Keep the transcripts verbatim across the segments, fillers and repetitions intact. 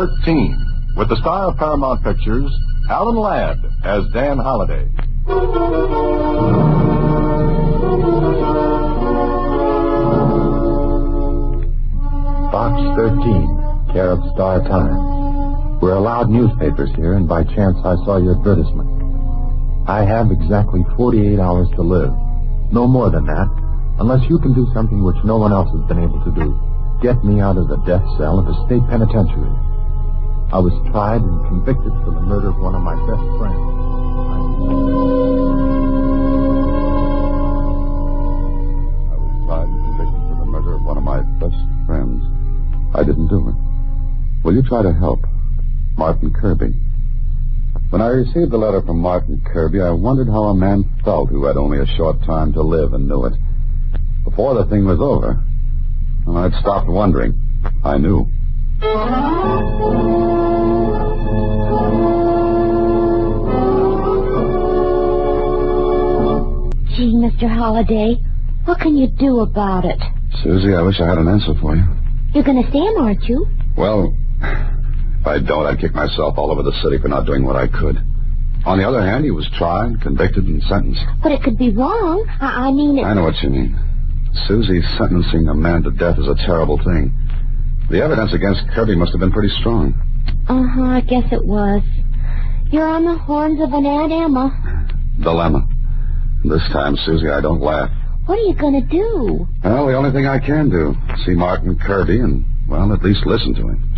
thirteen, with the star of Paramount Pictures, Alan Ladd, as Dan Holliday. Box thirteen, care of Star Times. We're allowed newspapers here, and by chance I saw your advertisement. I have exactly forty-eight hours to live. No more than that, unless you can do something which no one else has been able to do. Get me out of the death cell of the state penitentiary. I was tried and convicted for the murder of one of my best friends. I was tried and convicted for the murder of one of my best friends. I didn't do it. Will you try to help? Martin Kirby. When I received the letter from Martin Kirby, I wondered how a man felt who had only a short time to live and knew it. Before the thing was over, and I'd stopped wondering. I knew. Gee, Mister Holliday, what can you do about it? Susie, I wish I had an answer for you. You're going to see him, aren't you? Well, if I don't, I'd kick myself all over the city for not doing what I could. On the other hand, he was tried, convicted, and sentenced. But it could be wrong. I, I mean... It... I know what you mean. Susie, sentencing a man to death is a terrible thing. The evidence against Kirby must have been pretty strong. Uh-huh, I guess it was. You're on the horns of an Aunt Emma. Dilemma. This time, Susie, I don't laugh. What are you going to do? Well, the only thing I can do, see Martin Kirby and, well, at least listen to him.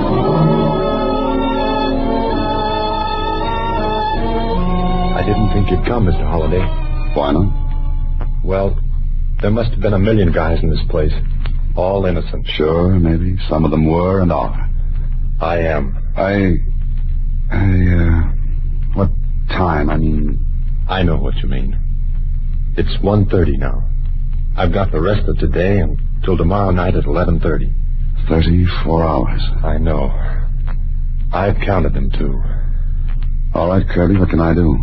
I didn't think you'd come, Mister Holliday. Why not? Well, there must have been a million guys in this place, all innocent. Sure, maybe. Some of them were and are. I am. I... I, uh... What time? I mean... I know what you mean. It's one thirty now. I've got the rest of today until tomorrow night at eleven thirty. Thirty-four hours. I know. I've counted them, too. All right, Kirby, what can I do?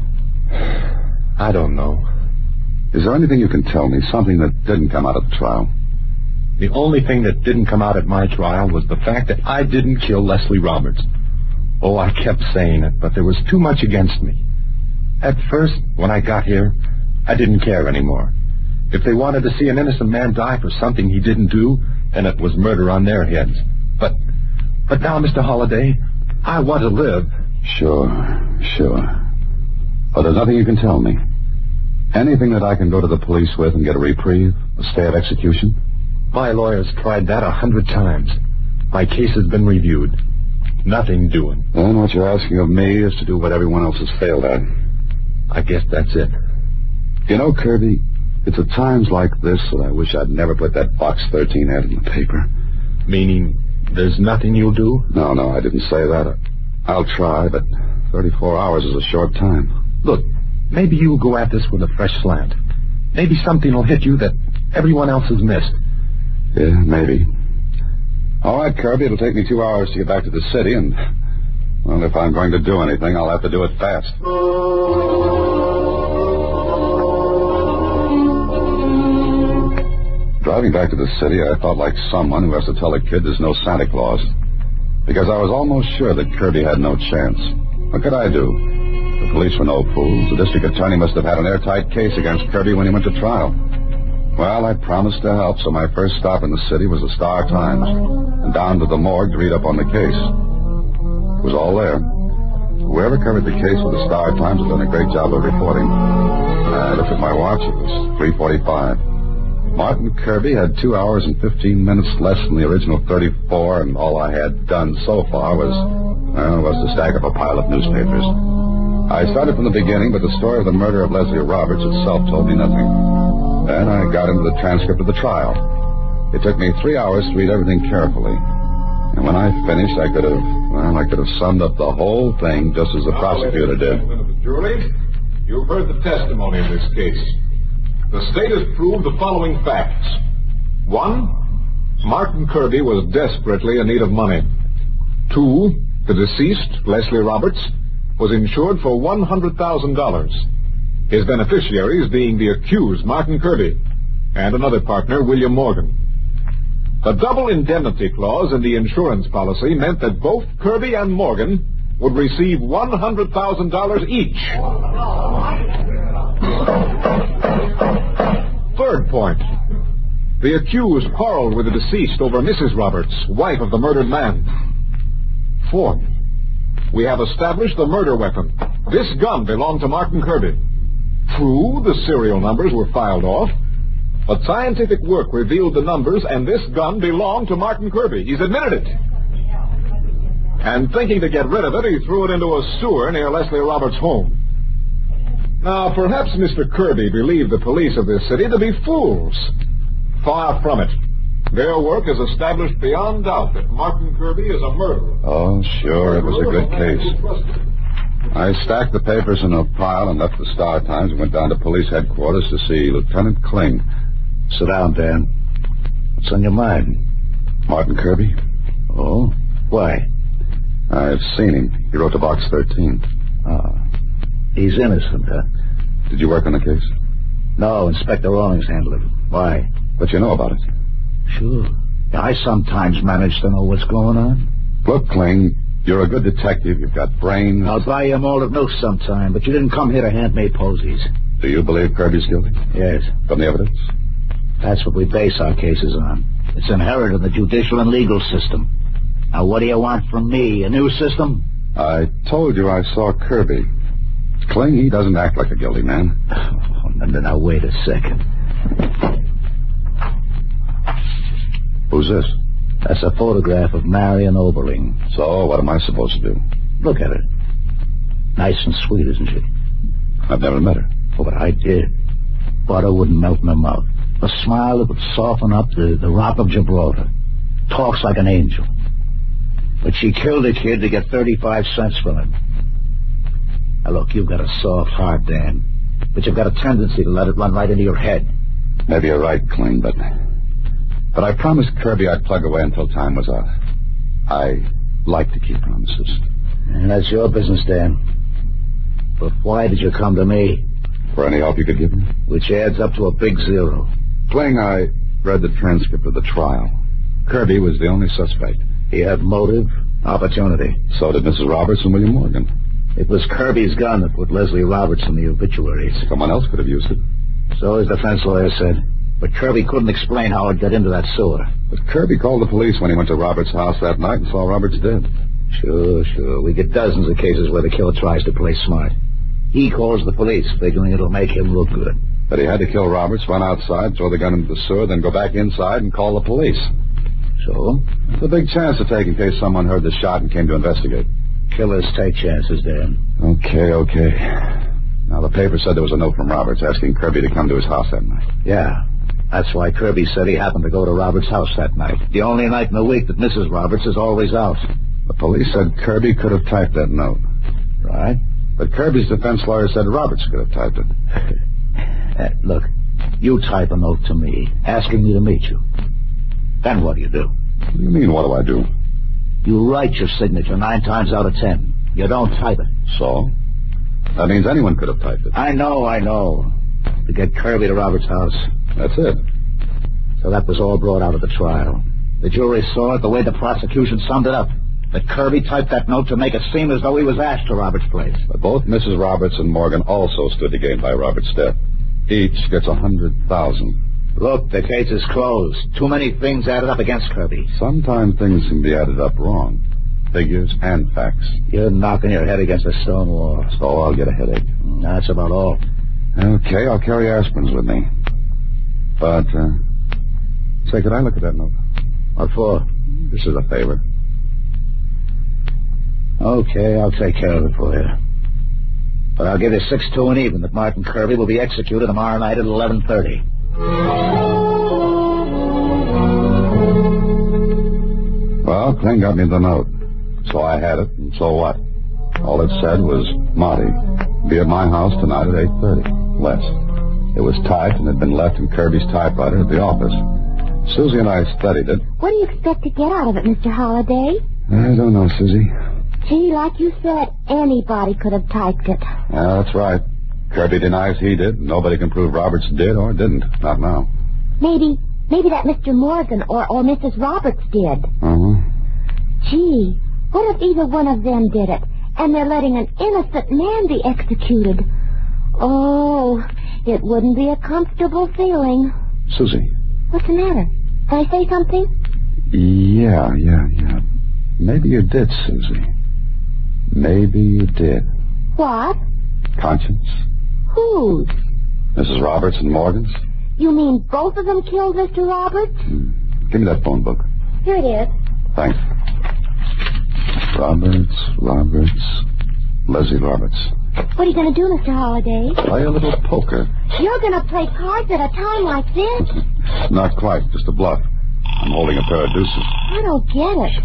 I don't know. Is there anything you can tell me, something that didn't come out of the trial? The only thing that didn't come out at my trial was the fact that I didn't kill Leslie Roberts. Oh, I kept saying it, but there was too much against me. At first, when I got here, I didn't care anymore. If they wanted to see an innocent man die for something he didn't do, then it was murder on their heads. But, but now, Mister Holliday, I want to live. Sure, sure. But there's nothing you can tell me. Anything that I can go to the police with and get a reprieve, a stay of execution? My lawyer's tried that a hundred times. My case has been reviewed. Nothing doing. Then what you're asking of me is to do what everyone else has failed at. I guess that's it. You know, Kirby, it's at times like this that I wish I'd never put that Box thirteen ad in the paper. Meaning there's nothing you'll do? No, no, I didn't say that. I'll try, but thirty-four hours is a short time. Look, maybe you'll go at this with a fresh slant. Maybe something will hit you that everyone else has missed. Yeah, maybe. All right, Kirby, it'll take me two hours to get back to the city, and, well, if I'm going to do anything, I'll have to do it fast. Driving back to the city, I felt like someone who has to tell a kid there's no Santa Claus. Because I was almost sure that Kirby had no chance. What could I do? The police were no fools. The district attorney must have had an airtight case against Kirby when he went to trial. Well, I promised to help, so my first stop in the city was the Star Times, and down to the morgue to read up on the case. It was all there. Whoever covered the case for the Star Times has done a great job of reporting. I looked at my watch. It was three forty-five. Martin Kirby had two hours and fifteen minutes less than the original thirty-four, and all I had done so far was, well, was to stack up a pile of newspapers. I started from the beginning, but the story of the murder of Leslie Roberts itself told me nothing. Then I got into the transcript of the trial. It took me three hours to read everything carefully. And when I finished, I could have, well, I could have summed up the whole thing just as the prosecutor did. Jury, you've heard the testimony in this case. The state has proved the following facts. One, Martin Kirby was desperately in need of money. Two, the deceased, Leslie Roberts, was insured for one hundred thousand dollars. His beneficiaries being the accused, Martin Kirby, and another partner, William Morgan. The double indemnity clause in the insurance policy meant that both Kirby and Morgan would receive one hundred thousand dollars each. Third point. The accused quarreled with the deceased over Missus Roberts, wife of the murdered man. Fourth. We have established the murder weapon. This gun belonged to Martin Kirby. True, the serial numbers were filed off, but scientific work revealed the numbers, and this gun belonged to Martin Kirby. He's admitted it. And thinking to get rid of it, he threw it into a sewer near Leslie Roberts' home. Now, perhaps Mister Kirby believed the police of this city to be fools. Far from it. Their work has established beyond doubt that Martin Kirby is a murderer. Oh, sure, it was a good case. I stacked the papers in a pile and left the Star Times and went down to police headquarters to see Lieutenant Kling. Sit down, Dan. What's on your mind? Martin Kirby? Oh? Why? I've seen him. He wrote to Box thirteen. Oh. He's innocent, huh? Did you work on the case? No, Inspector Rawlings handled it. Why? But you know about it. Sure. I sometimes manage to know what's going on. Look, Kling, you're a good detective. You've got brains. I'll buy you a mold of milk sometime, but you didn't come here to hand me posies. Do you believe Kirby's guilty? Yes. From the evidence? That's what we base our cases on. It's inherent in the judicial and legal system. Now, what do you want from me? A new system? I told you I saw Kirby. Kling, he doesn't act like a guilty man. Oh, now, now, wait a second. Who's this? That's a photograph of Marion Oberling. So, what am I supposed to do? Look at her. Nice and sweet, isn't she? I've never met her. Oh, but I did. Butter wouldn't melt in her mouth. A smile that would soften up the, the rock of Gibraltar. Talks like an angel. But she killed a kid to get thirty-five cents from him. Now, look, you've got a soft heart, Dan. But you've got a tendency to let it run right into your head. Maybe you're right, Kling, but... But I promised Kirby I'd plug away until time was out. I like to keep promises. And that's your business, Dan. But why did you come to me? For any help you could give me? Which adds up to a big zero. Kling, I read the transcript of the trial. Kirby was the only suspect. He had motive, opportunity. So did Missus Roberts and William Morgan. It was Kirby's gun that put Leslie Roberts in the obituaries. Someone else could have used it. So his defense lawyer said. But Kirby couldn't explain how it got into that sewer. But Kirby called the police when he went to Roberts' house that night and saw Roberts dead. Sure, sure. We get dozens of cases where the killer tries to play smart. He calls the police, figuring it'll make him look good. But he had to kill Roberts, run outside, throw the gun into the sewer, then go back inside and call the police. So? It's a big chance to take in case someone heard the shot and came to investigate. Killers take chances, Dan. Okay, okay. Now, the paper said there was a note from Roberts asking Kirby to come to his house that night. Yeah. That's why Kirby said he happened to go to Roberts' house that night. The only night in the week that Missus Roberts is always out. The police said Kirby could have typed that note. Right. But Kirby's defense lawyer said Roberts could have typed it. uh, look, you type a note to me, asking me to meet you. Then what do you do? What do you mean, what do I do? You write your signature nine times out of ten. You don't type it. So? That means anyone could have typed it. I know, I know. To get Kirby to Roberts' house. That's it. So that was all brought out at the trial. The jury saw it the way the prosecution summed it up. That Kirby typed that note to make it seem as though he was asked to Roberts' place. But both Missus Roberts and Morgan also stood to gain by Roberts' death. Each gets a hundred thousand. Look, the case is closed. Too many things added up against Kirby. Sometimes things can be added up wrong. Figures and facts. You're knocking your head against a stone wall. So I'll get a headache. That's about all. Okay, I'll carry aspirins with me. But, uh, say, could I look at that note? What for? This is a favor. Okay, I'll take care of it for you. But I'll give you six to an even that Martin Kirby will be executed tomorrow night at eleven thirty. Well, Kling got me the note. So I had it, and so what? All it said was, Monty, be at my house tonight at eight thirty. Less. It was typed and had been left in Kirby's typewriter at the office. Susie and I studied it. What do you expect to get out of it, Mister Holliday? I don't know, Susie. Gee, like you said, anybody could have typed it. Yeah, that's right. Kirby denies he did. Nobody can prove Roberts did or didn't. Not now. Maybe Maybe that Mister Morgan or, or Missus Roberts did. Uh-huh. Gee, what if either one of them did it, and they're letting an innocent man be executed? Oh, it wouldn't be a comfortable feeling. Susie. What's the matter? Can I say something? Yeah, yeah, yeah. Maybe you did, Susie. Maybe you did. What? Conscience? Whose? Missus Roberts and Morgan's? You mean both of them killed Mister Roberts? Hmm. Give me that phone book. Here it is. Thanks. Roberts, Roberts, Leslie Roberts. What are you going to do, Mister Holliday? Play a little poker. You're going to play cards at a time like this? Not quite, just a bluff. I'm holding a pair of deuces. I don't get it.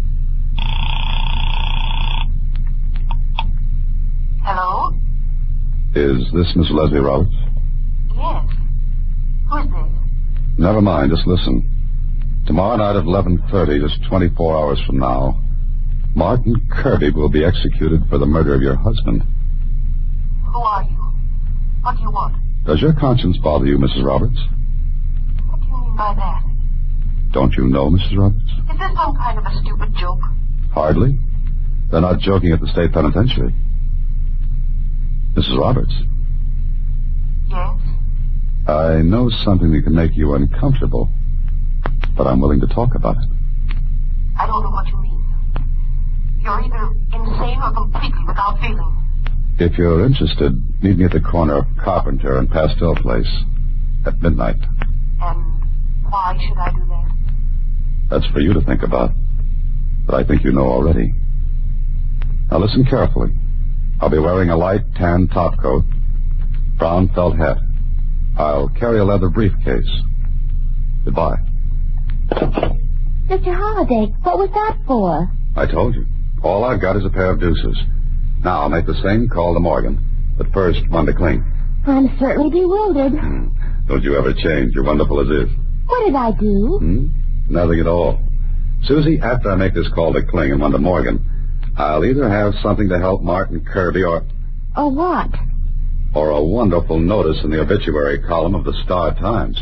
Hello? Is this Miss Leslie Roberts? Yes. Who's this? Never mind, just listen. Tomorrow night at eleven thirty, just twenty-four hours from now, Martin Kirby will be executed for the murder of your husband. Who are you? What do you want? Does your conscience bother you, Missus Roberts? What do you mean by that? Don't you know, Missus Roberts? Is this some kind of a stupid joke? Hardly. They're not joking at the state penitentiary. Missus Roberts? Yes? I know something that can make you uncomfortable, but I'm willing to talk about it. I don't know what you mean. You're either insane or completely without feeling. If you're interested, meet me at the corner of Carpenter and Pastel Place at midnight. And why should I do that? That's for you to think about, but I think you know already. Now listen carefully. I'll be wearing a light tan topcoat, brown felt hat. I'll carry a leather briefcase. Goodbye. Mister Holliday, what was that for? I told you. All I've got is a pair of deuces. Now I'll make the same call to Morgan, but first one to Kling. I'm certainly bewildered. Hmm. Don't you ever change. You're wonderful as is. What did I do? Hmm? Nothing at all. Susie, after I make this call to Kling and one to Morgan, I'll either have something to help Martin Kirby or... Or what? Or a wonderful notice in the obituary column of the Star Times.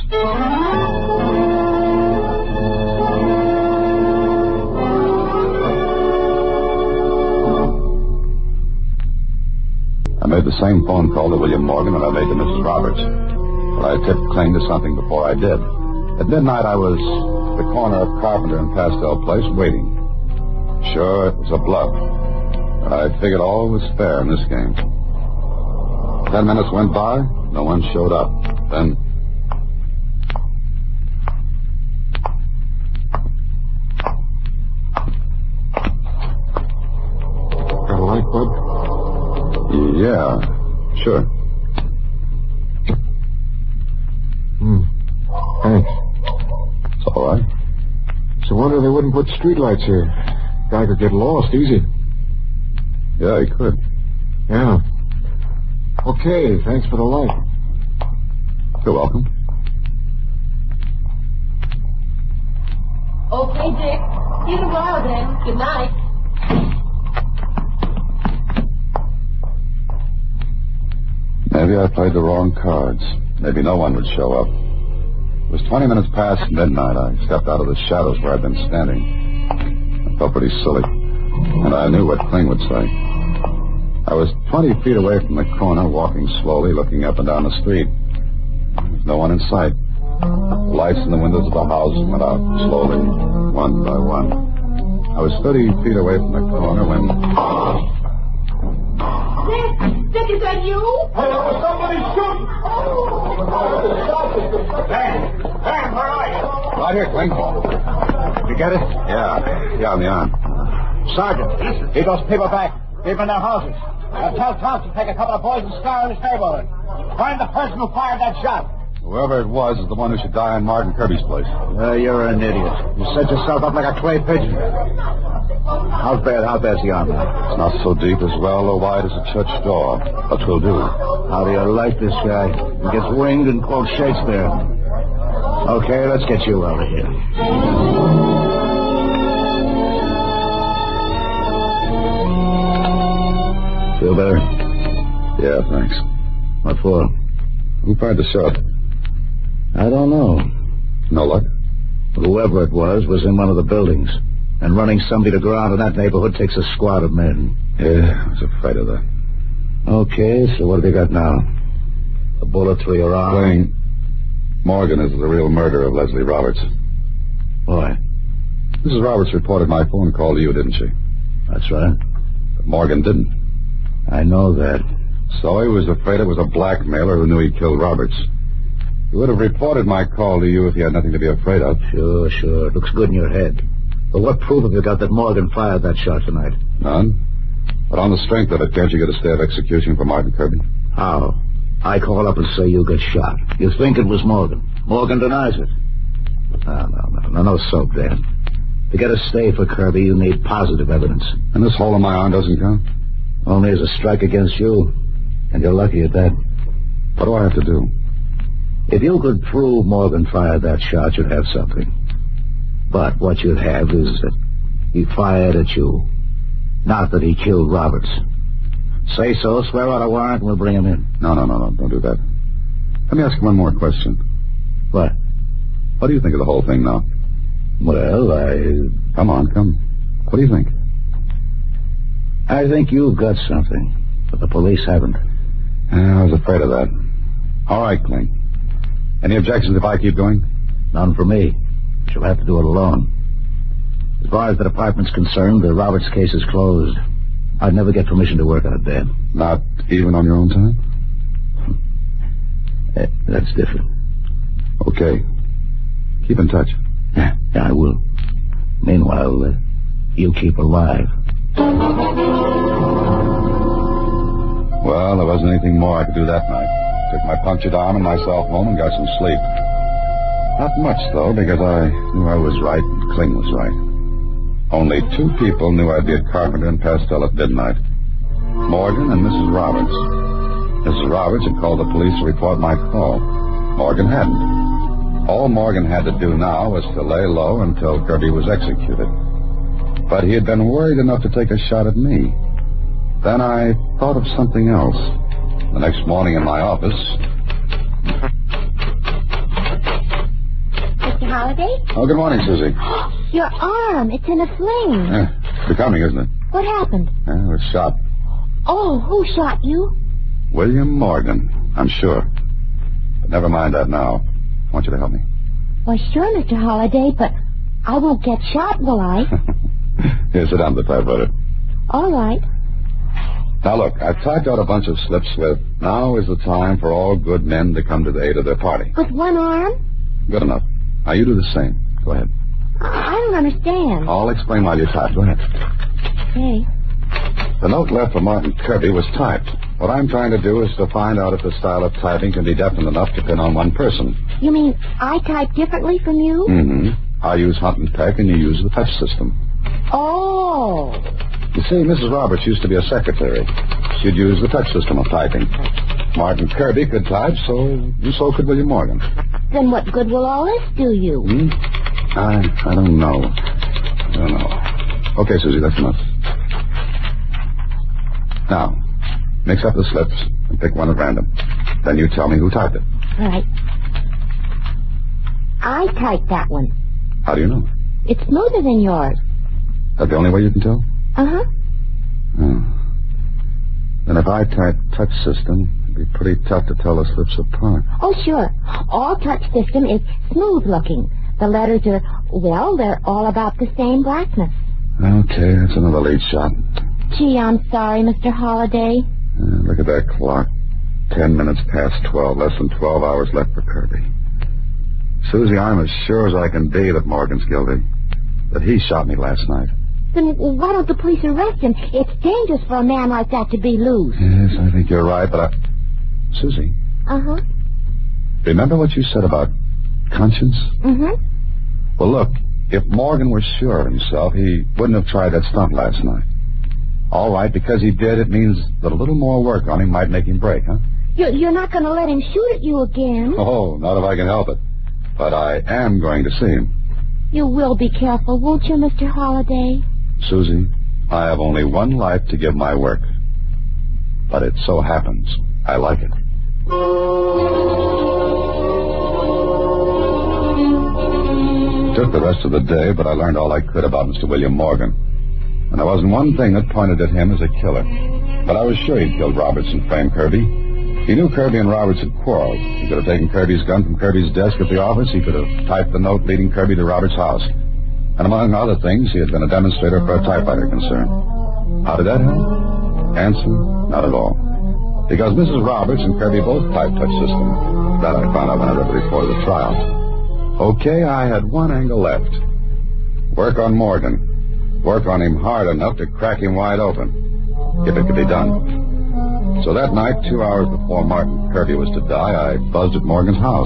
I made the same phone call to William Morgan that I made to Missus Roberts. But I tipped Kling to something before I did. At midnight, I was at the corner of Carpenter and Pastel Place waiting. Sure, it was a bluff. But I figured all was fair in this game. Ten minutes went by. No one showed up. Then... Got a light, Bud? Yeah, sure. Hmm. Thanks. It's all right. It's a wonder they wouldn't put streetlights here. Guy could get lost easy. Yeah, he could. Yeah. Okay, thanks for the light. You're welcome. Okay, Dick. See you tomorrow then. Good night. Maybe I played the wrong cards. Maybe no one would show up. It was twenty minutes past midnight. I stepped out of the shadows where I'd been standing. I felt pretty silly, and I knew what Kling would say. I was twenty feet away from the corner, walking slowly, looking up and down the street. There was no one in sight. The lights in the windows of the houses went out slowly, one by one. I was thirty feet away from the corner when... Dick! Dick, is that you? Hey, there was somebody shooting! Van! Van, where are you? Right here, Kling. You get it? Yeah, yeah, I'm the arm. Sergeant, get those people back. Leave them in their houses. Now tell Thompson to take a couple of boys and scour in his neighborhood. Find the person who fired that shot. Whoever it was is the one who should die in Martin Kirby's place. Uh, you're an idiot. You set yourself up like a clay pigeon. How's bad? How bad's the arm? It's not so deep as well or wide as a church door, but will do. How do you like this guy? He gets winged and quotes Shakespeare. Okay, let's get you out of here. Feel better? Yeah, thanks. What for? Who fired the shot? I don't know. No luck? Whoever it was was in one of the buildings. And running somebody to ground in that neighborhood takes a squad of men. Yeah, I was afraid of that. Okay, so what have you got now? A bullet through your arm? Cling. Morgan is the real murderer of Leslie Roberts. Why? Missus Roberts reported my phone call to you, didn't she? That's right. But Morgan didn't. I know that. So he was afraid it was a blackmailer who knew he killed Roberts. He would have reported my call to you if he had nothing to be afraid of. Sure, sure. It looks good in your head. But what proof have you got that Morgan fired that shot tonight? None. But on the strength of it, can't you get a stay of execution for Martin Kirby? How? I call up and say you got shot. You think it was Morgan. Morgan denies it. No, no, no, no, no soap, Dan. To get a stay for Kirby, you need positive evidence. And this hole in my arm doesn't count? Only as a strike against you. And you're lucky at that. What do I have to do? If you could prove Morgan fired that shot, you'd have something. But what you'd have is that he fired at you. Not that he killed Roberts. Say so, swear out a warrant, and we'll bring him in. No, no, no, no, don't do that. Let me ask you one more question. What? What do you think of the whole thing now? Well, I... Come on, come. What do you think? I think you've got something, but the police haven't. Yeah, I was afraid of that. All right, Kling. Any objections if I keep going? None for me. She'll have to do it alone. As far as the department's concerned, the Roberts case is closed. I'd never get permission to work on it, Dan. Not even on your own time? Uh, that's different. Okay. Keep in touch. Yeah, yeah, I will. Meanwhile, uh, you keep alive. Well, there wasn't anything more I could do that night. Took my punctured arm and myself home and got some sleep. Not much, though, because I knew I was right and Kling was right. Only two people knew I'd be at Carpenter and Pastel at midnight. Morgan and Missus Roberts. Missus Roberts had called the police to report my call. Morgan hadn't. All Morgan had to do now was to lay low until Kirby was executed. But he had been worried enough to take a shot at me. Then I thought of something else. The next morning in my office... Mister Holliday? Oh, good morning, Susie. Your arm. It's in a sling. Yeah, it's becoming, isn't it? What happened? Yeah, I was shot. Oh, who shot you? William Morgan, I'm sure. But never mind that now. I want you to help me. Well, sure, Mister Holliday, but I won't get shot, will I? Here, sit down to the typewriter. All right. Now, look, I've typed out a bunch of slips with, now is the time for all good men to come to the aid of their party. With one arm? Good enough. Now, you do the same. Go ahead. I don't understand. I'll explain while you type. Go ahead. Okay. The note left for Martin Kirby was typed. What I'm trying to do is to find out if the style of typing can be definite enough to pin on one person. You mean I type differently from you? Mm-hmm. I use Hunt and Peck, and you use the touch system. Oh. You see, Missus Roberts used to be a secretary. She'd use the touch system of typing. Martin Kirby could type, so so could William Morgan. Then what good will all this do you? Hmm? I, I don't know. I don't know. Okay, Susie, that's enough. Now, mix up the slips and pick one at random. Then you tell me who typed it. Right. I typed that one. How do you know? It's smoother than yours. That the only way you can tell? Uh-huh. Oh. Then if I type touch system, it'd be pretty tough to tell the slips apart. Oh, sure. All touch system is smooth looking. The letters are, well, they're all about the same blackness. Okay, that's another lead shot. Gee, I'm sorry, Mister Holliday. Uh, look at that clock. Ten minutes past twelve, less than twelve hours left for Kirby. Susie, I'm as sure as I can be that Morgan's guilty. That he shot me last night. Then why don't the police arrest him? It's dangerous for a man like that to be loose. Yes, I think you're right, but I... Susie. Uh-huh. Remember what you said about conscience? Mm-hmm. Well, look, if Morgan were sure of himself, he wouldn't have tried that stunt last night. All right, because he did, it means that a little more work on him might make him break, huh? You're, you're not going to let him shoot at you again? Oh, not if I can help it. But I am going to see him. You will be careful, won't you, Mister Holliday? Susie, I have only one life to give my work. But it so happens I like it. took the rest of the day, but I learned all I could about Mister William Morgan. And there wasn't one thing that pointed at him as a killer. But I was sure he'd killed Roberts and framed Kirby. He knew Kirby and Roberts had quarreled. He could have taken Kirby's gun from Kirby's desk at the office. He could have typed the note leading Kirby to Roberts' house. And among other things, he had been a demonstrator for a typewriter concern. How did that help? Answer, not at all. Because Missus Roberts and Kirby both typed touch system. That I found out when I read the report of the trial. Okay, I had one angle left. Work on Morgan. Work on him hard enough to crack him wide open, if it could be done. So that night, two hours before Martin Kirby was to die, I buzzed at Morgan's house.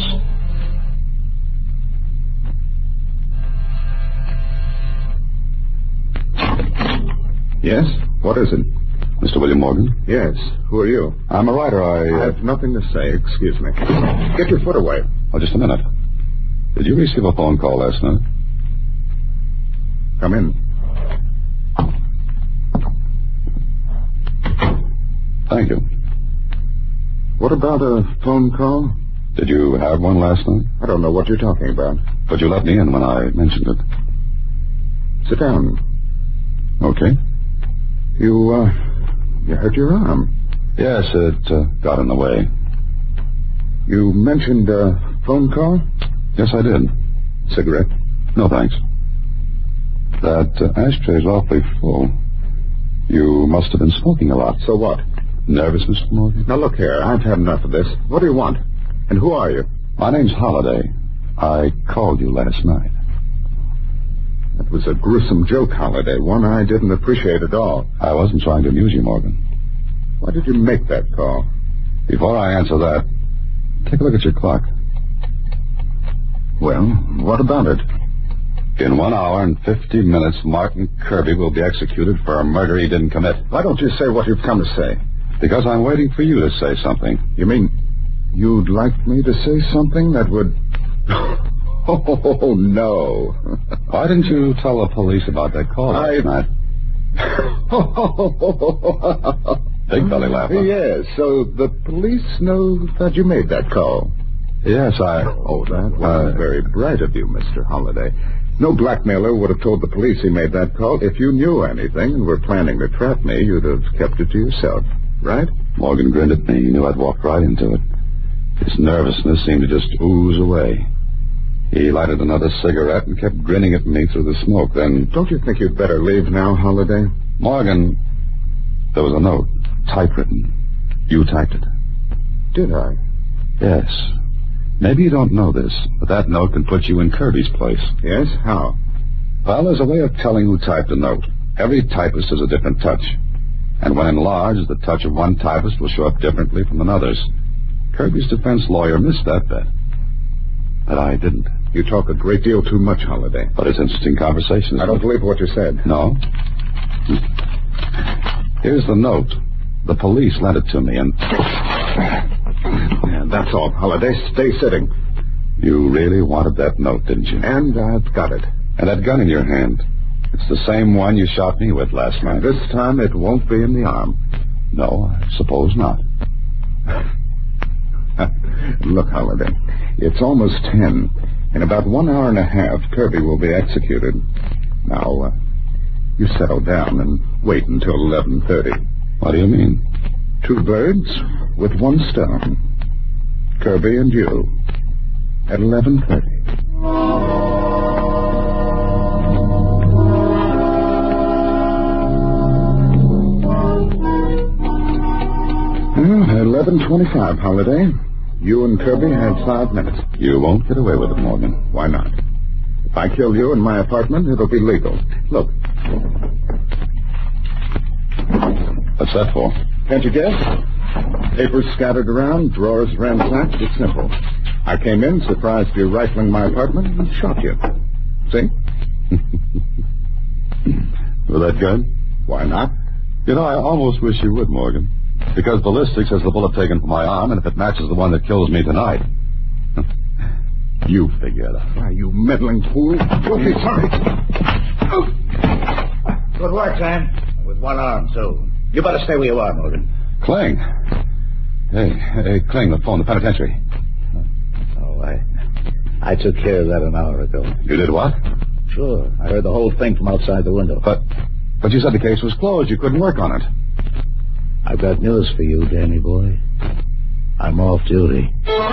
Yes? What is it? Mister William Morgan? Yes. Who are you? I'm a writer. I... I have nothing to say. Excuse me. Get your foot away. Oh, just a minute. Did you receive a phone call last night? Come in. Thank you. What about a phone call? Did you have one last night? I don't know what you're talking about. But you let me in when I mentioned it. Sit down. Okay. You, uh, you hurt your arm. Yes, it uh, got in the way. You mentioned a phone call? Yes, I did. Cigarette? No, thanks. That uh, ashtray's awfully full. You must have been smoking a lot. So what? Nervous, Mister Morgan? Now, look here. I've had enough of this. What do you want? And who are you? My name's Holliday. I called you last night. That was a gruesome joke, Holliday. One I didn't appreciate at all. I wasn't trying to amuse you, Morgan. Why did you make that call? Before I answer that, take a look at your clock. Well, what about it? In one hour and fifty minutes, Martin Kirby will be executed for a murder he didn't commit. Why don't you say what you've come to say? Because I'm waiting for you to say something. You mean you'd like me to say something that would... Oh, no. Why didn't you tell the police about that call last I... night? Big belly laugh, huh? Yes, so the police know that you made that call. Yes, I... Oh, that was uh, very bright of you, Mister Holliday. No blackmailer would have told the police he made that call. If you knew anything and were planning to trap me, you'd have kept it to yourself, right? Morgan grinned at me. He knew I'd walked right into it. His nervousness seemed to just ooze away. He lighted another cigarette and kept grinning at me through the smoke. Then... Don't you think you'd better leave now, Holliday? Morgan, there was a note, typewritten. You typed it. Did I? Yes. Maybe you don't know this, but that note can put you in Kirby's place. Yes? How? Well, there's a way of telling who typed a note. Every typist has a different touch. And when enlarged, the touch of one typist will show up differently from another's. Kirby's defense lawyer missed that bet. But I didn't. You talk a great deal too much, Holliday. But it's interesting conversation. I don't believe what you said. No? Here's the note. The police lent it to me, and... Yeah, that's all, Holliday. Stay sitting. You really wanted that note, didn't you? And I've got it. And that gun in your hand. It's the same one you shot me with last night. This time it won't be in the arm. No, I suppose not. Look, Holliday, it's almost ten. In about one hour and a half, Kirby will be executed. Now, uh, you settle down and wait until eleven thirty. What do you mean? Two birds with one stone. Kirby and you at eleven thirty. Well, eleven twenty-five, Holliday. You and Kirby have five minutes. You won't get away with it, Morgan. Why not? If I kill you in my apartment, it'll be legal. Look. What's that for? Can't you guess? Papers scattered around, drawers ransacked. It's simple. I came in, surprised you rifling my apartment, and shot you. See? With that gun? Why not? You know, I almost wish you would, Morgan. Because ballistics has the bullet taken from my arm, and if it matches the one that kills me tonight... You figure it out. Why, you meddling fool. You'll be sorry. Good work, Sam. With one arm, too. You better stay where you are, Morgan. Kling. Hey, hey, Kling, the phone, the penitentiary. Oh, I... I took care of that an hour ago. You did what? Sure. I heard the whole thing from outside the window. But, but you said the case was closed. You couldn't work on it. I've got news for you, Danny boy. I'm off duty.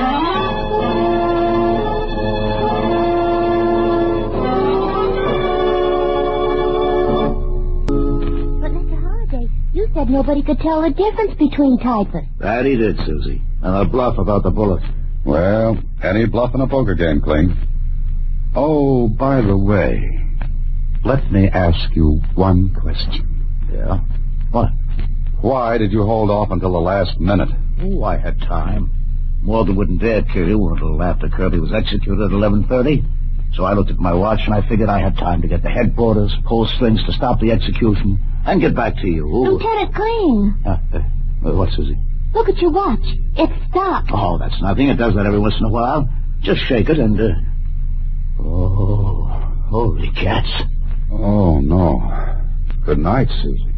But, Mister Holliday, you said nobody could tell the difference between typists. That he did, Susie. And a bluff about the bullet. Well, any bluff in a poker game, Kling. Oh, by the way, let me ask you one question. Yeah? What? Why did you hold off until the last minute? Oh, I had time. Morgan wouldn't dare kill you until after Kirby was executed at eleven thirty. So I looked at my watch and I figured I had time to get the headquarters, pull strings to stop the execution, and get back to you. Lieutenant Kling. Uh, uh, what, Susie? Look at your watch. It's stopped. Oh, that's nothing. It does that every once in a while. Just shake it and, uh... Oh, holy cats. Oh, no. Good night, Susie.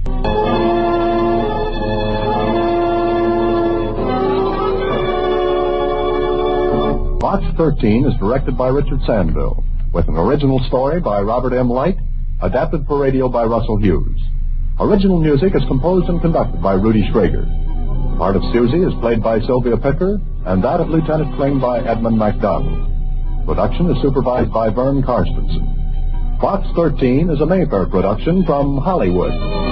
Box thirteen is directed by Richard Sandville, with an original story by Robert M. Light, adapted for radio by Russell Hughes. Original music is composed and conducted by Rudy Schrager. The part of Susie is played by Sylvia Picker, and that of Lieutenant Kling by Edmund MacDonald. Production is supervised by Vern Karstensen. Box thirteen is a Mayfair production from Hollywood.